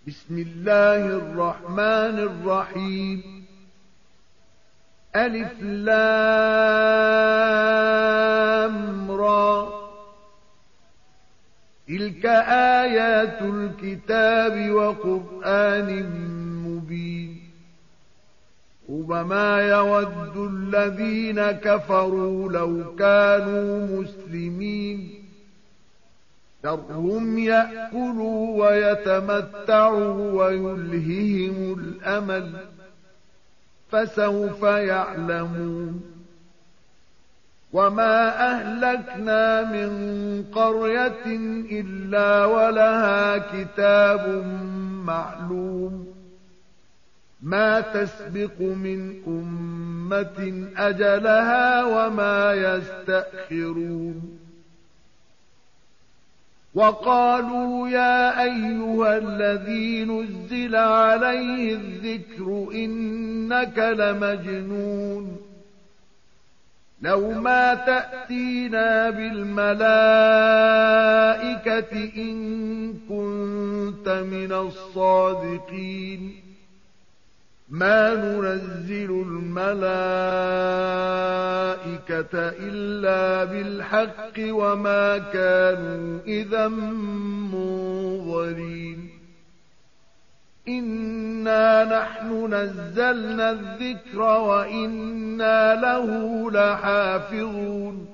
بسم الله الرحمن الرحيم. ألف لام را. تلك آيات الكتاب وقرآن مبين. ربما يود الذين كفروا لو كانوا مسلمين. ذرهم يأكلوا ويتمتعوا ويلههم الأمل، فسوف يعلمون. وما أهلكنا من قرية إلا ولها كتاب معلوم، ما تسبق من أمة أجلها وما يستأخرون. وقالوا يا أيها الذي نزل عليه الذكر إنك لمجنون، لو ما تأتينا بالملائكة إن كنت من الصادقين. ما ننزل الملائكة إلا بالحق وما كانوا إذا منظرين. إنا نحن نزلنا الذكر وإنا له لحافظون.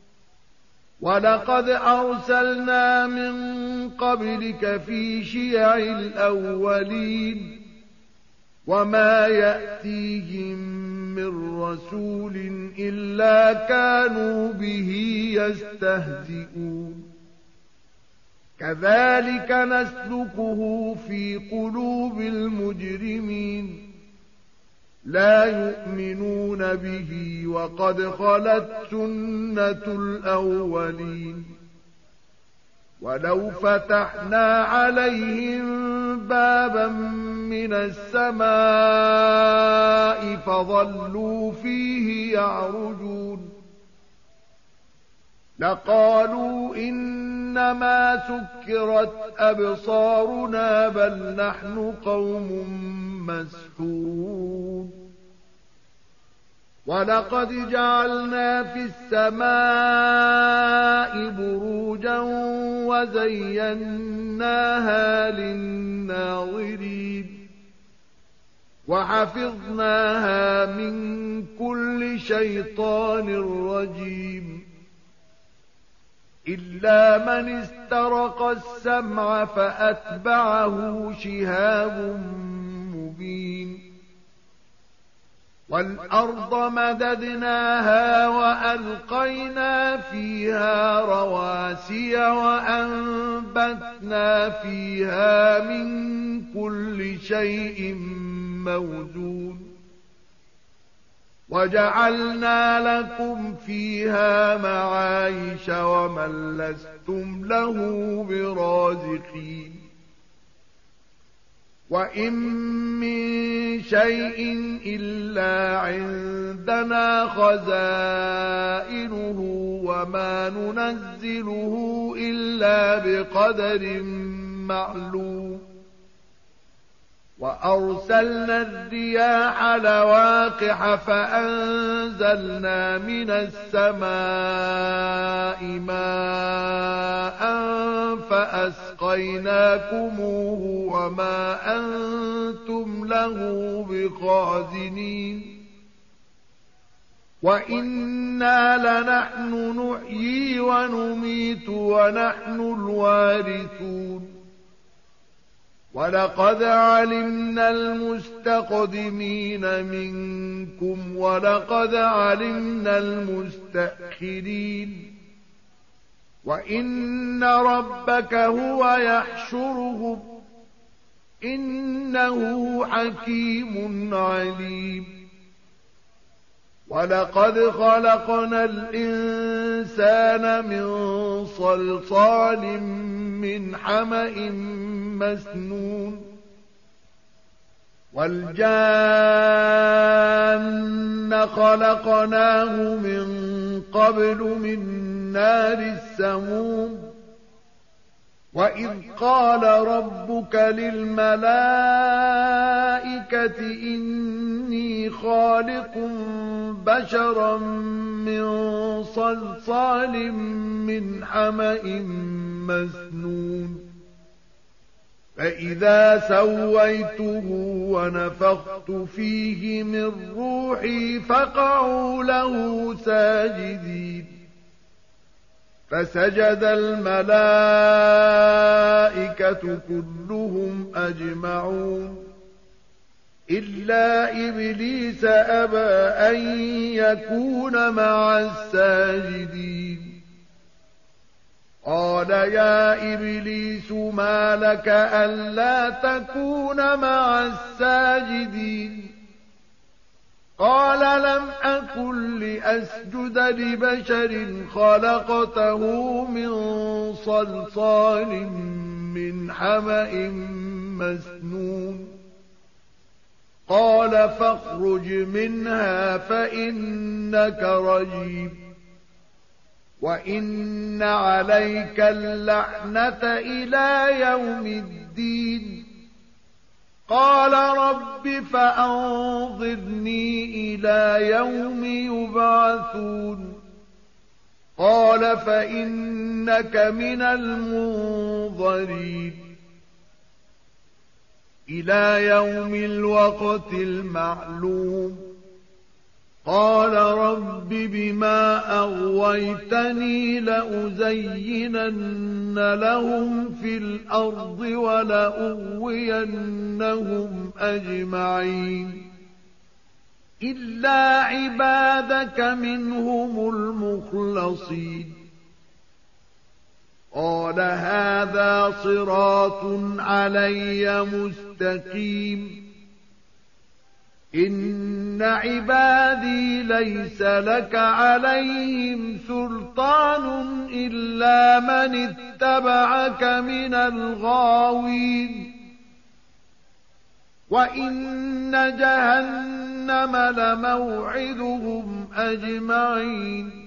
ولقد أرسلنا من قبلك في شيع الأولين، وما يأتيهم من رسول إلا كانوا به يستهزئون. كذلك نسلكه في قلوب المجرمين، لا يؤمنون به وقد خلت سنة الأولين. ولو فتحنا عليهم بابا من السماء فظلوا فيه يعرجون لقالوا إنما سكرت أبصارنا بل نحن قوم مسحورون. ولقد جعلنا في السماء بروجا وزيناها للناظرين، وحفظناها من كل شيطان رجيم. إلا من استرق السمع فأتبعه شهاب مبين. والأرض مددناها وألقينا فيها رواسي وأنبتنا فيها من كل شيء موزون. وجعلنا لكم فيها معايش ومن لستم له برازقين. وإن من شيء إلا عندنا خزائنه وما ننزله إلا بقدر معلوم. وأرسلنا الرياح لواقح فأنزلنا من السماء ماء فأسقيناكموه وما أنتم له بخازنين. وإنا لنحن نحيي ونميت ونحن الوارثون. ولقد علمنا المستقدمين منكم ولقد علمنا المستأخرين. وإن ربك هو يحشرهم إنه حكيم عليم. ولقد خلقنا الإنسان من صلصال من حمأ مسنون. والجان خلقناه من قبل من نار السموم. وَإِذْ قَالَ رَبُّكَ لِلْمَلَائِكَةِ إِنِّي خَالِقٌ بَشَرًا مِّن صَلْصَالٍ مِّنْ حَمَإٍ مَّسْنُونٍ فَإِذَا سَوَّيْتُهُ وَنَفَخْتُ فِيهِ مِن رُّوحِي فَقَعُوا لَهُ سَاجِدِينَ فسجد الملائكة كلهم أجمعون إلا إبليس أبى أن يكون مع الساجدين قال يا إبليس ما لك ألا تكون مع الساجدين قال لم أكن لأسجد لبشر خلقته من صلصال من حمأ مسنون قال فاخرج منها فإنك رجيم وإن عليك اللعنة إلى يوم الدين قال رب فأنظرني إلى يوم يبعثون قال فإنك من المنظرين إلى يوم الوقت المعلوم قال رب بما أغويتني لأزينن لهم في الأرض ولأغوينهم أجمعين إلا عبادك منهم المخلصين قال هذا صراط علي مستقيم إن عبادي ليس لك عليهم سلطان إلا من اتبعك من الغاوين وإن جهنم لموعدهم أجمعين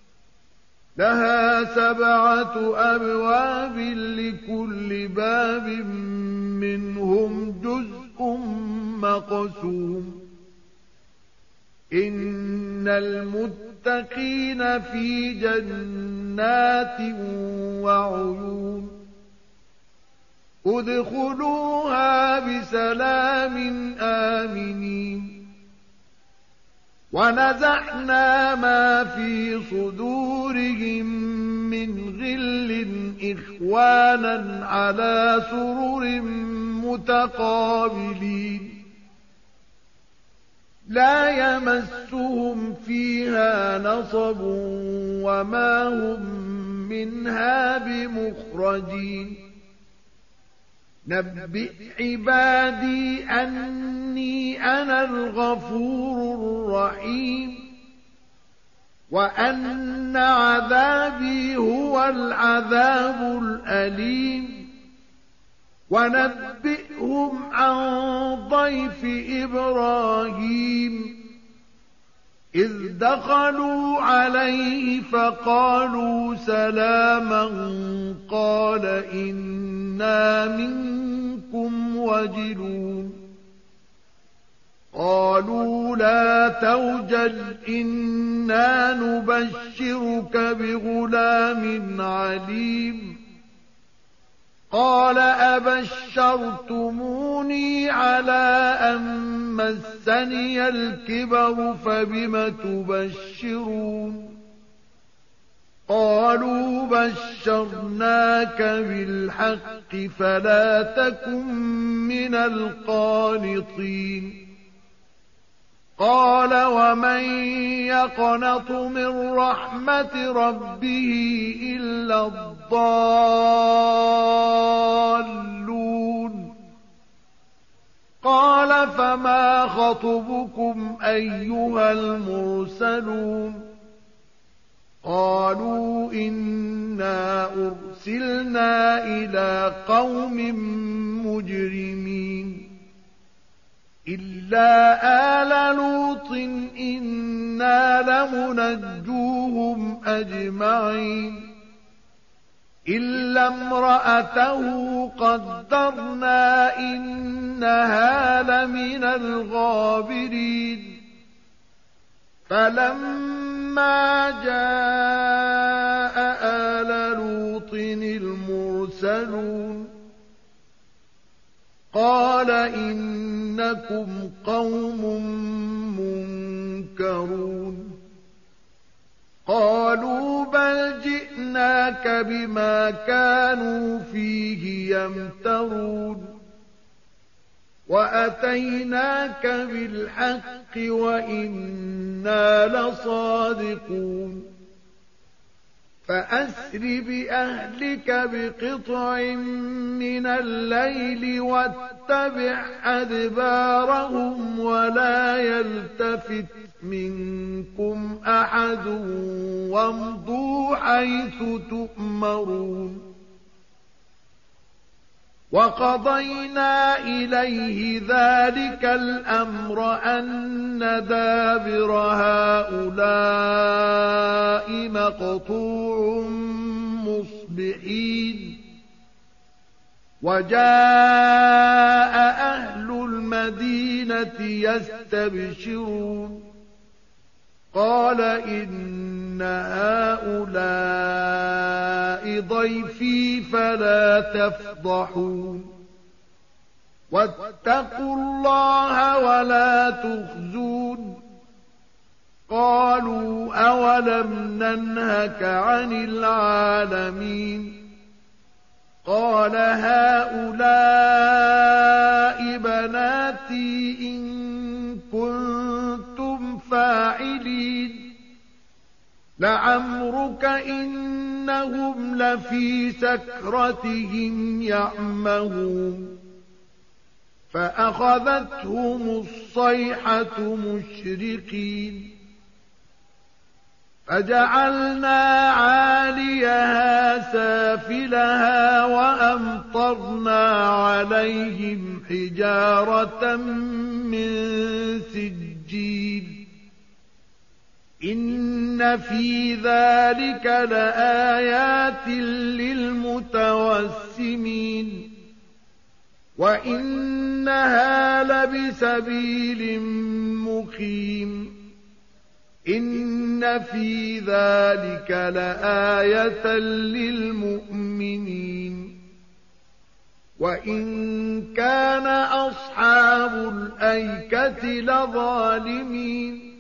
لها 7 أبواب لكل باب منهم جزء مقسوم إن المتقين في جنات وعيون ادخلوها بسلام آمنين ونزعنا ما في صدورهم من غل إخوانا على سرر متقابلين لا يمسهم فيها نصب وما هم منها بمخرجين نبئ عبادي أني أنا الغفور الرحيم وأن عذابي هو العذاب الأليم ونبئهم عن ضيف إبراهيم إذ دخلوا عليه فقالوا سلاما قال إنا منكم وجلون قالوا لا توجل إنا نبشرك بغلام عليم قال أبشرتموني على أن مسني الكبر فبم تبشرون قالوا بشرناك بالحق فلا تكن من القانطين قال ومن يقنط من رحمة ربه إلا الضالون قال فما خطبكم أيها المرسلون قالوا إنا أرسلنا إلى قوم مجرمين إلا آل لوط إنا لمنجوهم أجمعين إلا امرأته قدرنا إنها لمن الغابرين فلما جاء آل لوط المرسلون قال إنكم قوم منكرون قالوا بل جئناك بما كانوا فيه يمترون وأتيناك بالحق وإنا لصادقون فأسر بأهلك بقطع من الليل واتبع أدبارهم ولا يلتفت منكم أحد وامضوا حيث تؤمرون وقضينا إليه ذلك الأمر أن دابر هؤلاء مقطوع مصبحين وجاء أهل المدينة يستبشرون قال إن هؤلاء ضيفي فلا تفضحون واتقوا الله ولا تخزون قالوا أولم ننهك عن العالمين قال هؤلاء بناتي إن كنتم فاعلين لعمرك إنهم لفي سكرتهم يعمهون فأخذتهم الصيحة مشرقين فجعلنا عاليها سافلها وأمطرنا عليهم حجارة من سجيل إن في ذلك لآيات للمتوسمين وإنها لبسبيل مقيم إن في ذلك لآية للمؤمنين وإن كان أصحاب الأيكة لظالمين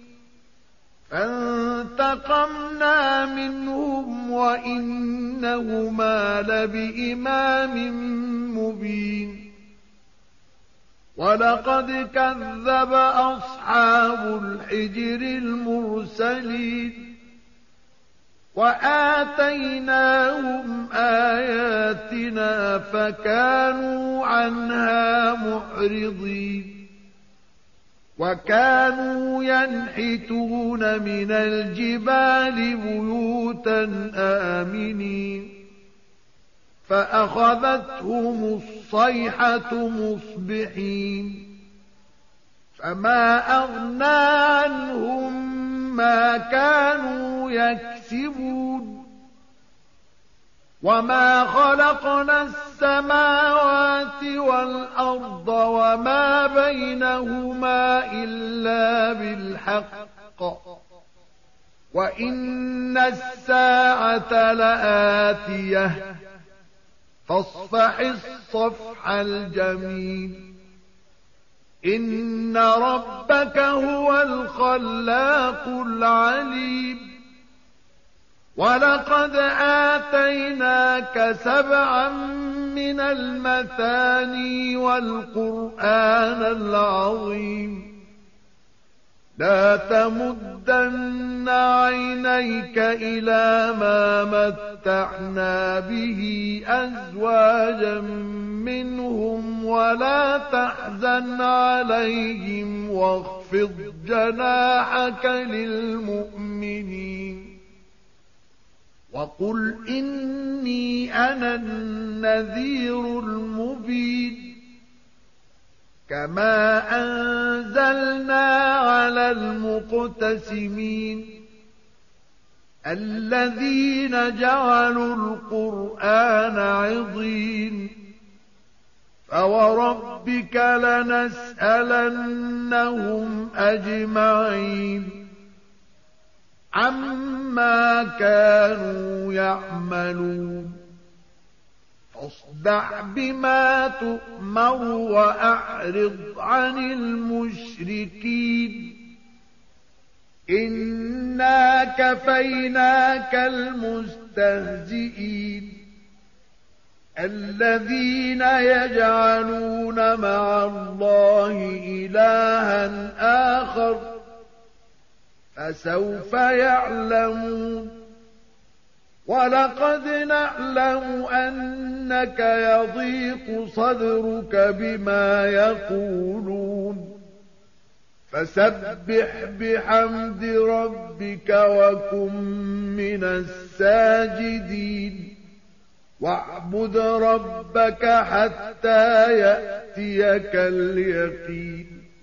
فانتقمنا منهم وإنهما لبإمام مبين ولقد كذب أصحاب الحجر المرسلين وآتيناهم آياتنا فكانوا عنها معرضين وكانوا ينحتون من الجبال بيوتا آمنين فأخذتهم الصيحة مصبحين فما أغنى عنهم ما كانوا يكسبون وما خلقنا السماوات والأرض وما بينهما إلا بالحق وإن الساعة لآتية فاصفح الصفح الجميل إن ربك هو الخلاق العليم ولقد آتيناك 7 من المثاني والقرآن العظيم لا تمدن عينيك إلى ما متعنا به أزواجا منهم ولا تحزن عليهم واخفض جناحك للمؤمنين وقل إني أنا النذير المبين كما أنزلنا على المقتسمين الذين جعلوا القرآن عضين فوربك لنسألنهم أجمعين عما كانوا يعملون فاصدع بما تؤمر وأعرض عن المشركين إنا كفيناك المستهزئين الذين يجعلون مع الله إلها آخر فسوف يعلمون ولقد نعلم أنك يضيق صدرك بما يقولون فسبح بحمد ربك وكن من الساجدين واعبد ربك حتى يأتيك اليقين